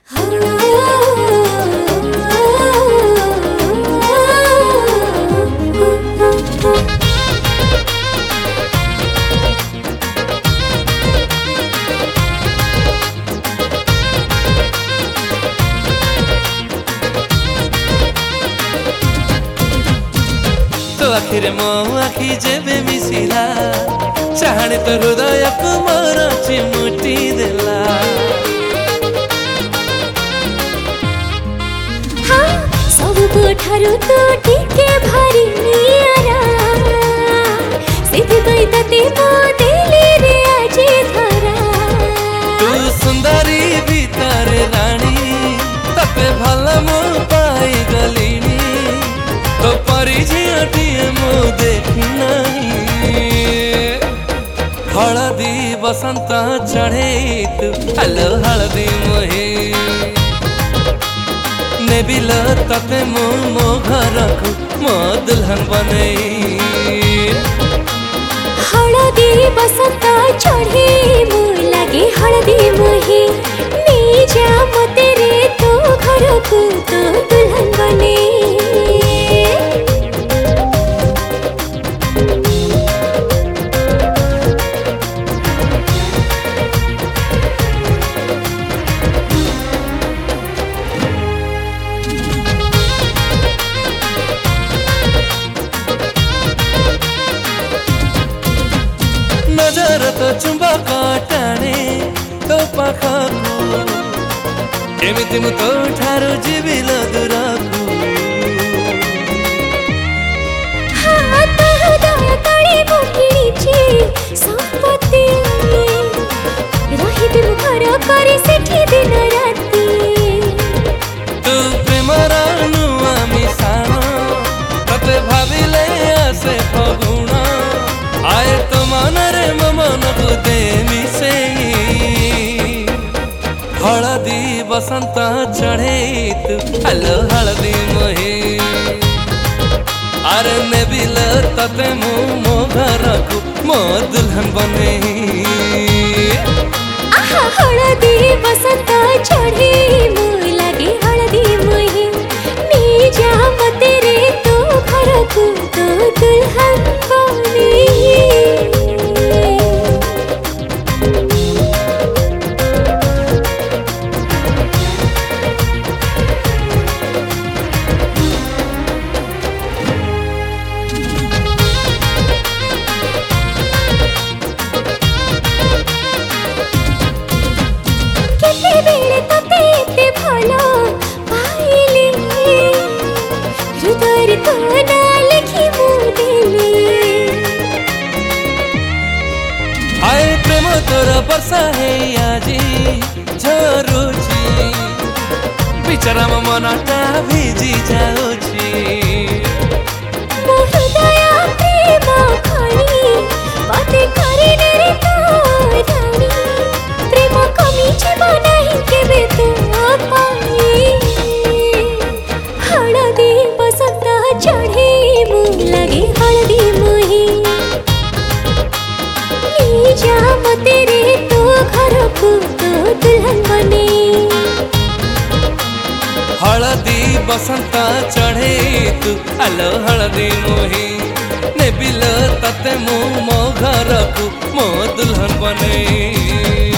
तो आखिर मो आखि जेबे मिसिला चाहने तो हृदय को मोर चिमुटी देला। हाँ सब ठारू तो टिके भारी नियारा सिद्धि तते मो देले रे आजे धरा। तू सुंदरी भीतर रानी तते भल मो पाई गलिनी तो परिझियाटिए मो देखी नहीं। हलदी बसंत चढ़े तू हेलो हलदी मोहे नेबिल तते मो घर को मो दुल्हन बने। हलदी बसंत चढ़े मो लगे हलदी मोहे नहीं जा मते रे तो घर को तो दुल्हन बने। नजर तो चुंबक टाणे तो पाखकु केमिति मु तो ठारू जीविल दूरकु। हाँ तो हृदय तले मो किणिछि संपत्ति रहिबे मो घर करे सेठी दिन राति। तू प्रेमर नुआ मिशाण तते भाविले आसे फगुण आए तो मनरे मो मन को दे मिसेई। हलदी बसंत चढ़े तू हेलो हलदी मोहे अरे नेबिल तते मो घर को मो दुल्हन बने। आहा हलदी बसंत चढ़े मो लगे हलदी मोहे नहीं जा मते रे तो घर को तो दुल्हन बने। बेले तते एते भलो पाइली हृदय तो ना लिखी मु देली। आए प्रेम तोर वर्षा है आजी झरुची बिचारा मो मनटा भिजी जाउची। मो हृदय प्रेम खणी बाते करे रे तो रानी प्रेम कमी जीव नहीं केबे तो पाई। हलदी बसंत चढ़े मो लगे हलदी मोहे नहीं जा मते रे तो घर को तो दुल्हन बने। हलदी बसंत चढ़े तू हेलो हलदी मोहे नेबिल तते मो घर को मो दुल्हन बने।